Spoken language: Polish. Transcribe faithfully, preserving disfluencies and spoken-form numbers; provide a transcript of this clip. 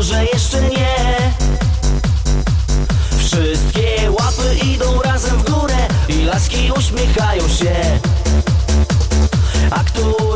może jeszcze nie. Wszystkie łapy idą razem w górę i laski uśmiechają się. A kto